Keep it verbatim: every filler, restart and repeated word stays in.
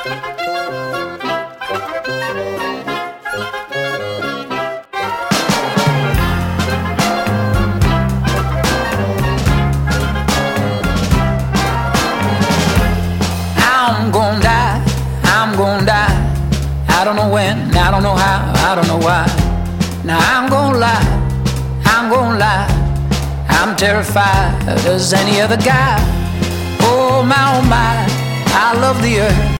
I'm gonna die, I'm gonna die. I don't know when, I don't know how, I don't know why. Now I'm gonna lie, I'm gonna lie. I'm terrified as any other guy. Oh my, oh my, I love the earth.